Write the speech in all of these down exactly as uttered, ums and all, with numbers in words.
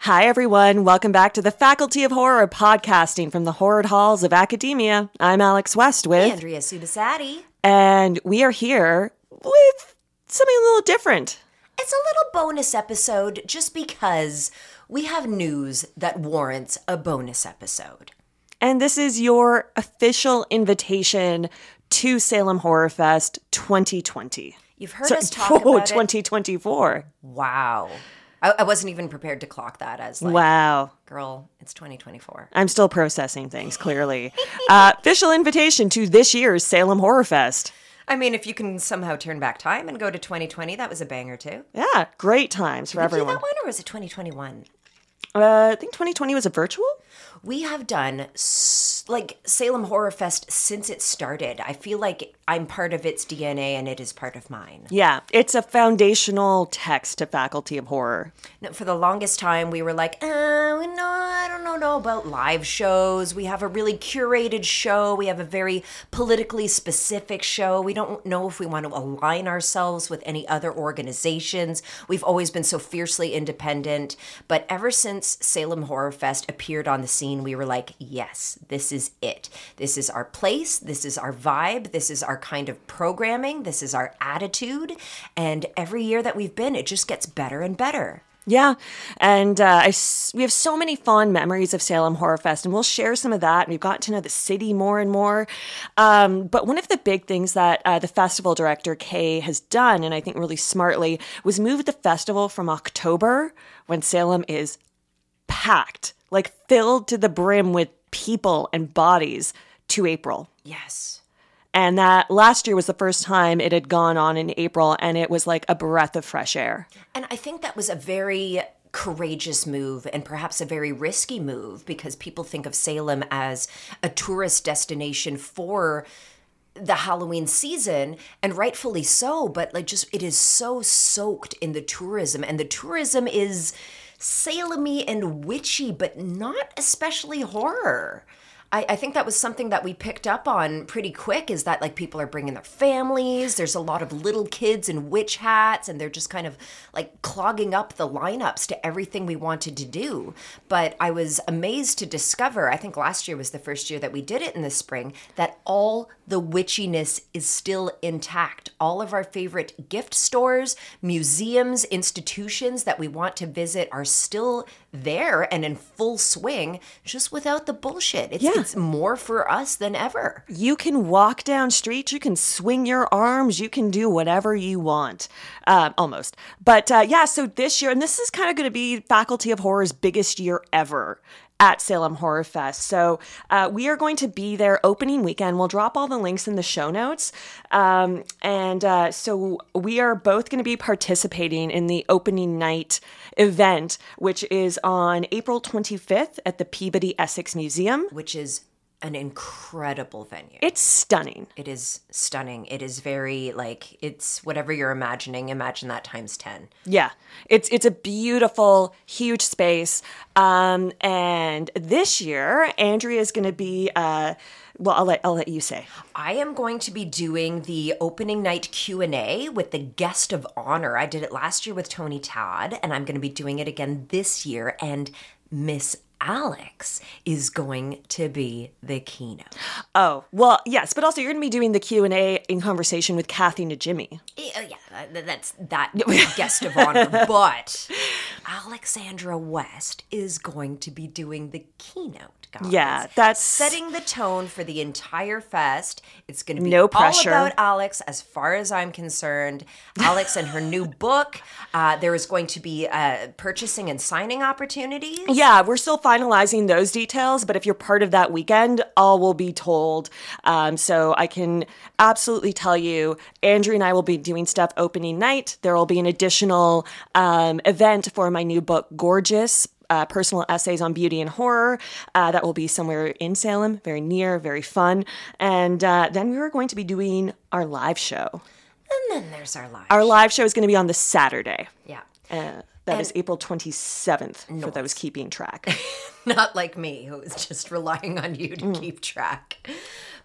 Hi, everyone. Welcome back to the Faculty of Horror podcasting from the horrid halls of academia. I'm Alex West with Andrea Subasati. And we are here with something a little different. It's a little bonus episode just because we have news that warrants a bonus episode. And this is your official invitation to Salem Horror Fest twenty twenty. You've heard So- us talk oh, about twenty twenty-four. it. Wow. I, I wasn't even prepared to clock that as like, Wow. girl, it's twenty twenty-four. I'm still processing things, clearly. uh, official invitation to this year's Salem Horror Fest. I mean, if you can somehow turn back time and go to twenty twenty, that was a banger too. Yeah, great times for Did you do everyone. that one or was it twenty twenty-one? Uh, I think twenty twenty was a virtual? We have done s- like Salem Horror Fest since it started. I feel like I'm part of its D N A and it is part of mine. Yeah, it's a foundational text to Faculty of Horror. No, for the longest time, we were like, uh, no, I don't know, know about live shows. We have a really curated show. We have a very politically specific show. We don't know if we want to align ourselves with any other organizations. We've always been so fiercely independent. But ever since Salem Horror Fest appeared on the scene, we were like, yes, this is it. This is our place. This is our vibe. This is our kind of programming. This is our attitude. And every year that we've been, it just gets better and better. Yeah, and uh, I s- we have so many fond memories of Salem Horror Fest, and we'll share some of that. And we've gotten to know the city more and more. Um, but one of the big things that uh, the festival director, Kay, has done, and I think really smartly, was move the festival from October, when Salem is packed, like filled to the brim with people and bodies, to April. Yes. And that last year was the first time it had gone on in April, and it was like a breath of fresh air. And I think that was a very courageous move and perhaps a very risky move because people think of Salem as a tourist destination for the Halloween season, and rightfully so, but like just it is so soaked in the tourism, and the tourism is Salem-y and witchy, but not especially horror. I, I think that was something that we picked up on pretty quick, is that like people are bringing their families. There's a lot of little kids in witch hats, and they're just kind of like clogging up the lineups to everything we wanted to do. But I was amazed to discover, I think last year was the first year that we did it in the spring, that all the witchiness is still intact. All of our favorite gift stores, museums, institutions that we want to visit are still there and in full swing, just without the bullshit. It's, Yeah. it's more for us than ever. You can walk down streets, you can swing your arms, you can do whatever you want, uh, almost. But uh, yeah, so this year, and this is kind of going to be Faculty of Horror's biggest year ever at Salem Horror Fest. So uh, we are going to be there opening weekend. We'll drop all the links in the show notes. Um, and uh, so we are both going to be participating in the opening night event, which is on April twenty-fifth at the Peabody Essex Museum. Which is an incredible venue. It's stunning. It is stunning. It is very, like, it's whatever you're imagining, imagine that times ten. Yeah, it's it's a beautiful, huge space. Um, and this year, Andrea is going to be. Uh, well, I'll let I'll let you say. I am going to be doing the opening night Q and A with the guest of honor. I did it last year with Tony Todd, and I'm going to be doing it again this year. And Miss Alex is going to be the keynote. Oh, well, yes, but also you're going to be doing the Q and A in conversation with Kathy Najimy. Yeah, yeah, that- that's that guest of honor. But Alexandra West is going to be doing the keynote, guys. Yeah, that's Setting the tone for the entire fest. It's going to be No pressure. all about Alex, as far as I'm concerned. Alex and her new book. Uh, there is going to be uh, purchasing and signing opportunities. Yeah, we're still finalizing those details, but if you're part of that weekend, all will be told. Um, so I can absolutely tell you, Andrew and I will be doing stuff opening night. There will be an additional um, event for my new book, Gorgeous, Uh, personal essays on beauty and horror. Uh, that will be somewhere in Salem, very near, very fun. And uh, then we are going to be doing our live show. And then there's our live. Our live show is going to be on the Saturday. Yeah. Uh, that And- is April twenty-seventh, for those keeping track. Not like me, who is just relying on you to keep track.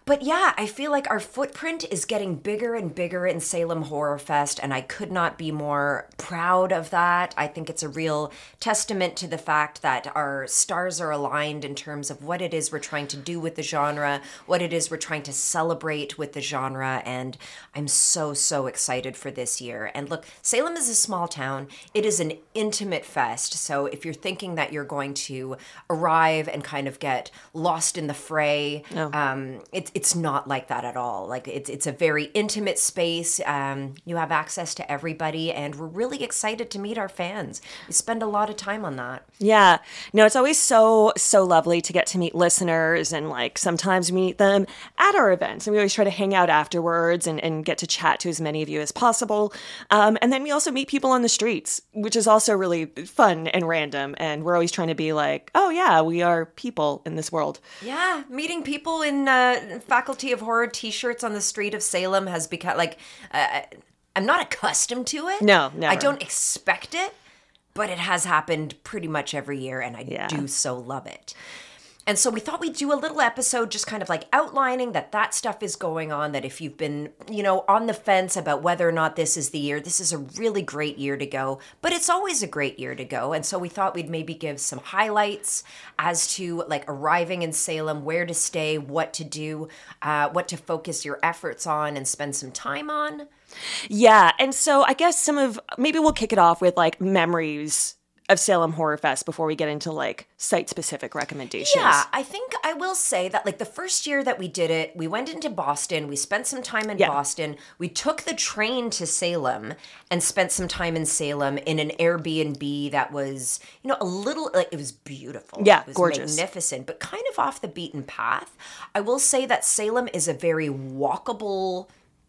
But yeah, I feel like our footprint is getting bigger and bigger in Salem Horror Fest, and I could not be more proud of that. I think it's a real testament to the fact that our stars are aligned in terms of what it is we're trying to do with the genre, what it is we're trying to celebrate with the genre, and I'm so, so excited for this year. And look, Salem is a small town. It is an intimate fest, so if you're thinking that you're going to arrive and kind of get lost in the fray, No. um, it's it's not like that at all. Like it's it's a very intimate space. Um, you have access to everybody, and we're really excited to meet our fans. We spend a lot of time on that. Yeah. No, it's always so, so lovely to get to meet listeners and like sometimes meet them at our events. And we always try to hang out afterwards and, and get to chat to as many of you as possible. Um, and then we also meet people on the streets, which is also really fun and random. And we're always trying to be like, oh yeah, we are people in this world. Yeah, meeting people in uh, Faculty of Horror t-shirts on the street of Salem has become like, uh, I'm not accustomed to it. No, never. I don't expect it, but it has happened pretty much every year, and I Yeah. do so love it. And so we thought we'd do a little episode just kind of like outlining that that stuff is going on, that if you've been, you know, on the fence about whether or not this is the year, this is a really great year to go, but it's always a great year to go. And so we thought we'd maybe give some highlights as to like arriving in Salem, where to stay, what to do, uh, what to focus your efforts on and spend some time on. Yeah. And so I guess some of, maybe we'll kick it off with like memories of Salem Horror Fest before we get into like site-specific recommendations. Yeah, I think I will say that like the first year that we did it, we went into Boston, we spent some time in Yeah. Boston, we took the train to Salem and spent some time in Salem in an Airbnb that was, you know, a little, like it was beautiful. Yeah, it was gorgeous. magnificent, but kind of off the beaten path. I will say that Salem is a very walkable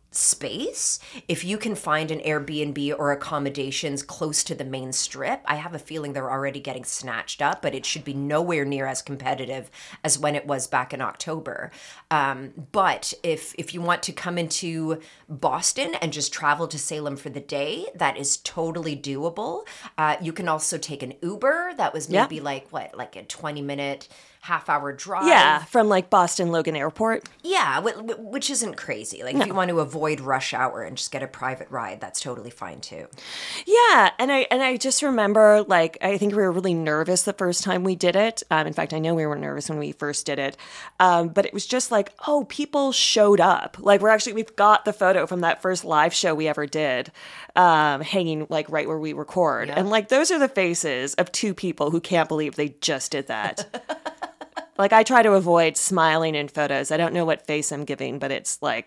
space. If you can find an Airbnb or accommodations close to the main strip, I have a feeling they're already getting snatched up, but it should be nowhere near as competitive as when it was back in October. Um, but if if you want to come into Boston and just travel to Salem for the day, that is totally doable. Uh, you can also take an Uber. That was Yeah. maybe like what, like a twenty minute, half hour drive. Yeah, from like Boston Logan Airport. Yeah, wh- wh- which isn't crazy. Like if you want to avoid rush hour and just get a private ride, that's totally fine too. Yeah, and I and I just remember like I think we were really nervous the first time we did it. Um, in fact, I know we were nervous when we first did it, um, but it was just like, oh, people showed up. Like we're actually we've got the photo from that first live show we ever did, um, hanging like right where we record, Yeah. and like those are the faces of two people who can't believe they just did that. Like I try to avoid smiling in photos. I don't know what face I'm giving, but it's like.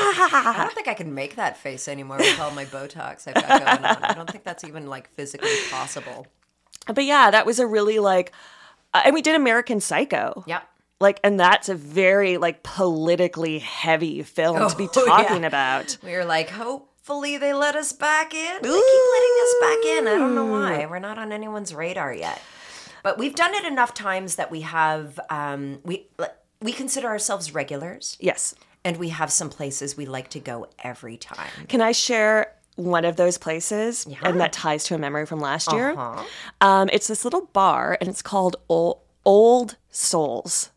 I don't think I can make that face anymore with all my Botox I've got going on. I don't think that's even like physically possible. But yeah, that was a really like, uh, and we did American Psycho. Yeah. Like, and that's a very like politically heavy film to be Oh, talking yeah. about. We were like, hopefully they let us back in. They keep letting us back in. I don't know why. We're not on anyone's radar yet. But we've done it enough times that we have, um, we we consider ourselves regulars. Yes. And we have some places we like to go every time. Can I share one of those places? Yeah. And that ties to a memory from last year. Uh-huh. Um, it's this little bar, and it's called Old, Old Souls.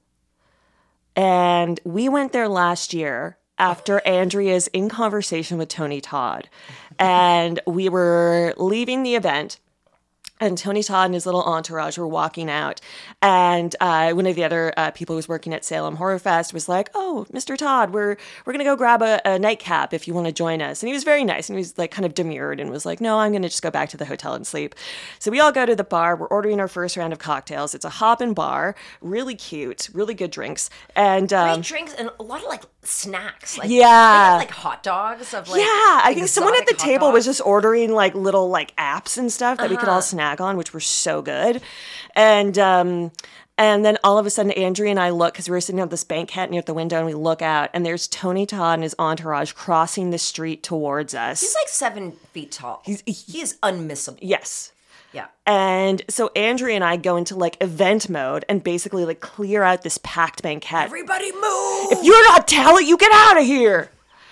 And we went there last year after Andrea's in conversation with Tony Todd. And we were leaving the event. And Tony Todd and his little entourage were walking out. And uh, one of the other uh, people who was working at Salem Horror Fest was like, oh, Mister Todd, we're we're going to go grab a, a nightcap if you want to join us. And he was very nice. And he was like kind of demurred and was like, no, I'm going to just go back to the hotel and sleep. So we all go to the bar. We're ordering our first round of cocktails. It's a hoppin' bar. Really cute. Really good drinks. And um, Great drinks and a lot of like snacks. Like, Yeah. They have like hot dogs of like. yeah, I think someone at the exotic hot table was dogs. just ordering like little like apps and stuff that we could all snack on, which were so good. And um, and then all of a sudden, Andrea and I look because we were sitting on this banquette near the window, and we look out, and there's Tony Todd and his entourage crossing the street towards us. He's like seven feet tall. He's, he is unmissable. yes. Yeah. And so Andrea and I go into like event mode and basically like clear out this packed banquette. Everybody move! If you're not talent, you get out of here.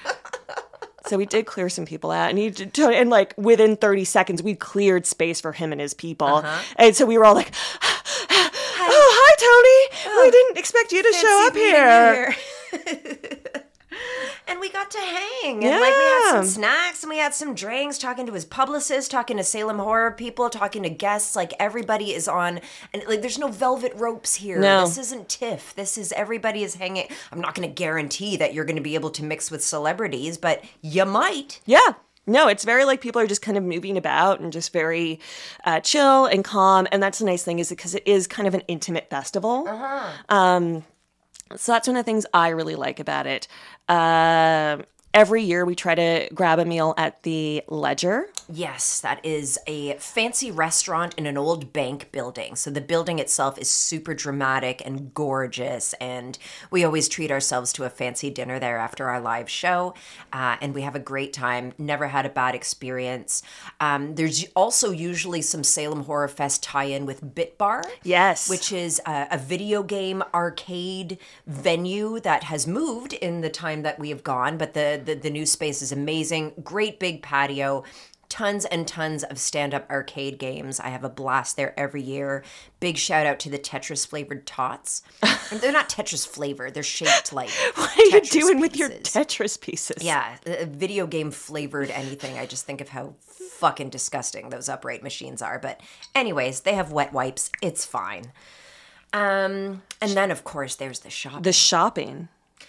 So we did clear some people out, and he did, and like within thirty seconds, we cleared space for him and his people. Uh-huh. And so we were all like, "Oh, hi, Tony! we didn't expect you to show up Fancy meeting here." you And we got to hang. And like we had some Yeah. snacks and we had some drinks, talking to his publicist, talking to Salem horror people, talking to guests. Like everybody is on, and like there's no velvet ropes here. No. This isn't TIFF. This is everybody is hanging. I'm not going to guarantee that you're going to be able to mix with celebrities, but you might. Yeah. No, it's very like people are just kind of moving about and just very uh, chill and calm. And that's the nice thing is because it is kind of an intimate festival. Uh-huh. Um, so that's one of the things I really like about it. Uh, every year we try to grab a meal at the Ledger. Yes, that is a fancy restaurant in an old bank building. So the building itself is super dramatic and gorgeous. And we always treat ourselves to a fancy dinner there after our live show. Uh, and we have a great time. Never had a bad experience. Um, there's also usually some Salem Horror Fest tie-in with Bit Bar. Yes. Which is a, a video game arcade venue that has moved in the time that we have gone. But the, the, the new space is amazing. Great big patio. Tons and tons of stand-up arcade games. I have a blast there every year. Big shout out to the Tetris flavored tots. And they're not Tetris flavored. They're shaped like What are you Tetris doing with your pieces. Tetris pieces? Yeah, a video game flavored anything. I just think of how fucking disgusting those upright machines are. But anyways, they have wet wipes. It's fine. Um, and then of course there's the shop. The shopping.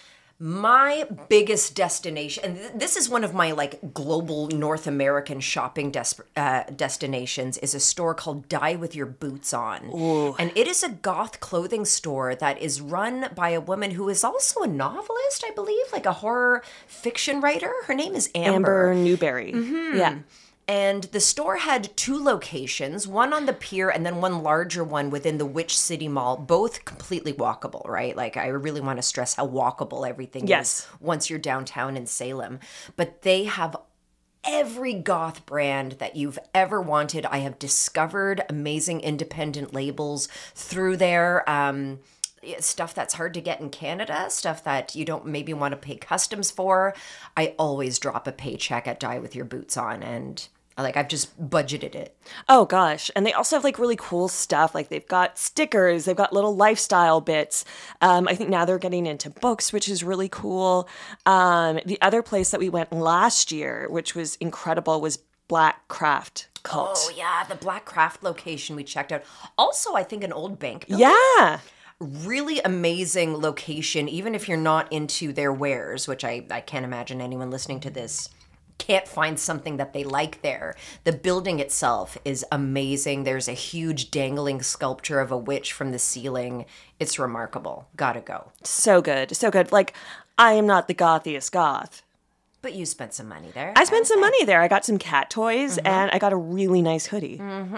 My biggest destination, and th- this is one of my like global North American shopping des- uh, destinations, is a store called Die With Your Boots On. Ooh. And it is a goth clothing store that is run by a woman who is also a novelist, I believe, like a horror fiction writer. Her name is Amber. Amber Newberry. Yeah. And the store had two locations, one on the pier and then one larger one within the Witch City Mall, both completely walkable, right? Like, I really want to stress how walkable everything Yes. is once you're downtown in Salem. But they have every goth brand that you've ever wanted. I have discovered amazing independent labels through there. Um, stuff that's hard to get in Canada, stuff that you don't maybe want to pay customs for. I always drop a paycheck at Die With Your Boots On, and like I've just budgeted it. Oh gosh. And they also have like really cool stuff. Like they've got stickers, they've got little lifestyle bits. Um, I think now they're getting into books, which is really cool. Um, the other place that we went last year, which was incredible, was Black Craft Cult. Oh yeah, the Black Craft location we checked out. Also, I think an old bank building. Yeah. Really amazing location, even if you're not into their wares, which I, I can't imagine anyone listening to this can't find something that they like there. The building itself is amazing. There's a huge dangling sculpture of a witch from the ceiling. It's remarkable. Gotta go. So good. So good. Like, I am not the gothiest goth. But you spent some money there. I spent some money there. I got some cat toys and I got a really nice hoodie.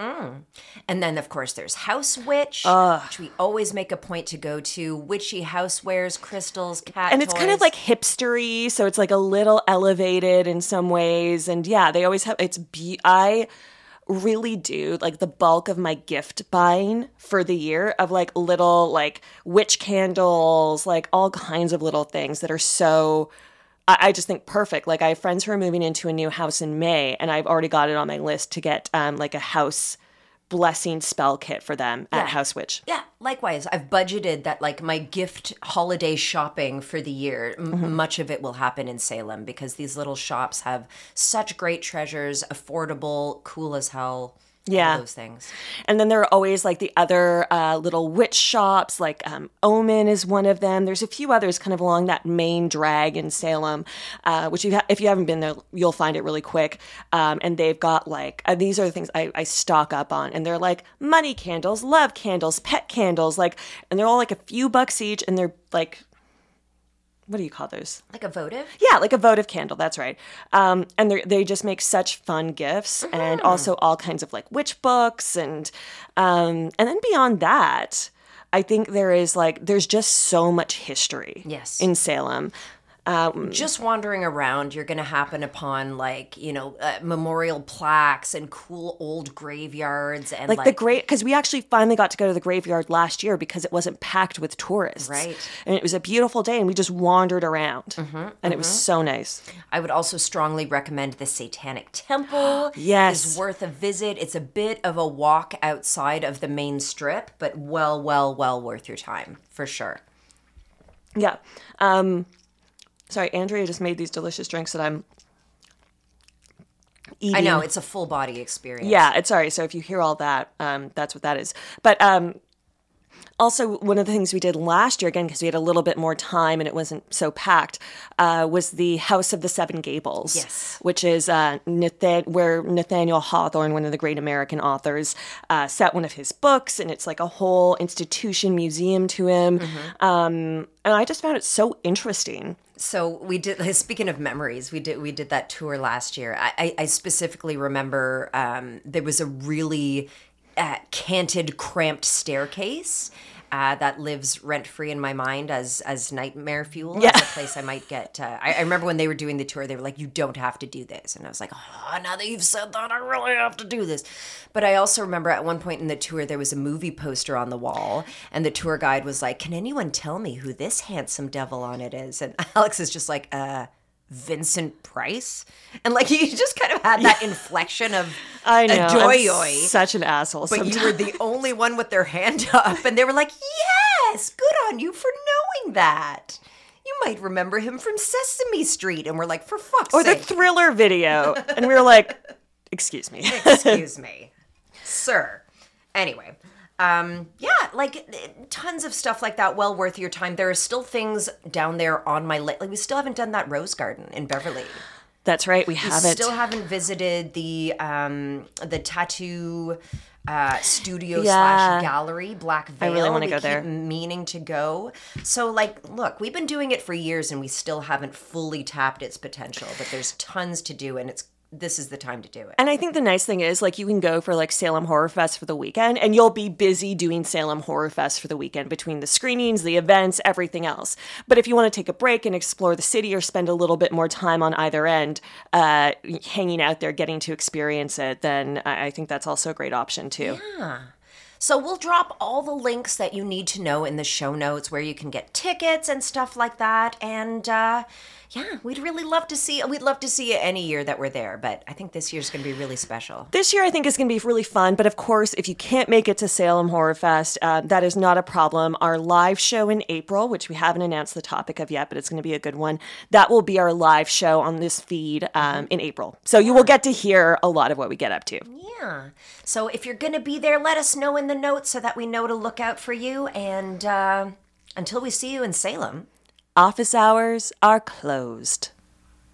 And then, of course, there's House Witch, which we always make a point to go to. Witchy housewares, crystals, cat And it's kind of toys. like hipstery, so it's like a little elevated in some ways. And yeah, they always have, it's, be- I really do like the bulk of my gift buying for the year of like little like witch candles, like all kinds of little things that are so, I, I just think perfect. Like I have friends who are moving into a new house in May and I've already got it on my list to get um, like a house blessing spell kit for them at Yeah. House Witch. Yeah, likewise. I've budgeted that like my gift holiday shopping for the year, m- Mm-hmm. much of it will happen in Salem because these little shops have such great treasures, affordable, cool as hell. all Yeah. those things. And then there are always like the other uh, little witch shops, like um, Omen is one of them. There's a few others kind of along that main drag in Salem, uh, which you ha- if you haven't been there, you'll find it really quick. Um, and they've got like, uh, these are the things I, I stock up on. And they're like money candles, love candles, pet candles, like, and they're all like a few bucks each. And they're like, what do you call those? Like a votive? Yeah, like a votive candle. That's right. Um, and they they just make such fun gifts, and also all kinds of like witch books, and um, and then beyond that, I think there is like there's just so much history. Yes. In Salem. Just wandering around, you're going to happen upon like, you know, uh, memorial plaques and cool old graveyards and Like, like, the great, because we actually finally got to go to the graveyard last year because it wasn't packed with tourists. Right. And it was a beautiful day, and we just wandered around, and it was so nice. I would also strongly recommend the Satanic Temple. Yes. Is worth a visit. It's a bit of a walk outside of the main strip, but well, well, well worth your time for sure. Yeah. Um, sorry, Andrea just made these delicious drinks that I'm eating. I know, it's a full body experience. Yeah, it's sorry. So if you hear all that, um, that's what that is. But um, also, one of the things we did last year, again, because we had a little bit more time and it wasn't so packed, uh, was the House of the Seven Gables. Yes. Which is uh, Nathan- where Nathaniel Hawthorne, one of the great American authors, uh, set one of his books, and it's like a whole institution museum to him. Mm-hmm. Um, and I just found it so interesting. So we did. Speaking of memories, we did we did that tour last year. I, I, I specifically remember um, there was a really uh, canted, cramped staircase uh, that lives rent free in my mind as as nightmare fuel. Yeah. As a place I might get. Uh, I, I remember when they were doing the tour, they were like, "You don't have to do this," and I was like, "Oh, now that you've said that, I really have to do this." But I also remember at one point in the tour, there was a movie poster on the wall, and the tour guide was like, "Can anyone tell me who this handsome devil on it is?" And Alex is just like, uh, Vincent Price? And like, he just kind of had that inflection of I know. adoy. I'm such an asshole. But sometimes. you were the only one with their hand up, and they were like, "Yes, good on you for knowing that. You might remember him from Sesame Street." And we're like, "For fuck's Or sake." the Thriller video. And we were like, excuse me. Excuse me, sir. Anyway, um, yeah, like tons of stuff like that. Well worth your time. There are still things down there on my list. Like, we still haven't done that Rose Garden in Beverly. That's right. We We haven't. still haven't visited the um, the tattoo uh, studio Yeah. slash gallery, Black Veil. I really wanna We go keep there. meaning to go. So, like, look, we've been doing it for years, and we still haven't fully tapped its potential. But there's tons to do, and it's this is the time to do it. And I think the nice thing is, like, you can go for like Salem Horror Fest for the weekend, and you'll be busy doing Salem Horror Fest for the weekend between the screenings, the events, everything else. But if you want to take a break and explore the city or spend a little bit more time on either end, uh, hanging out there, getting to experience it, then I I think that's also a great option too. So we'll drop all the links that you need to know in the show notes where you can get tickets and stuff like that. And uh, yeah, we'd really love to see. We'd love to see you any year that we're there, but I think this year's going to be really special. This year, I think, is going to be really fun. But of course, if you can't make it to Salem Horror Fest, uh, that is not a problem. Our live show in April, which we haven't announced the topic of yet, but it's going to be a good one, that will be our live show on this feed um, in April. So you will get to hear a lot of what we get up to. Yeah. So if you're going to be there, let us know in the notes so that we know to look out for you. And uh, until we see you in Salem. Office hours are closed.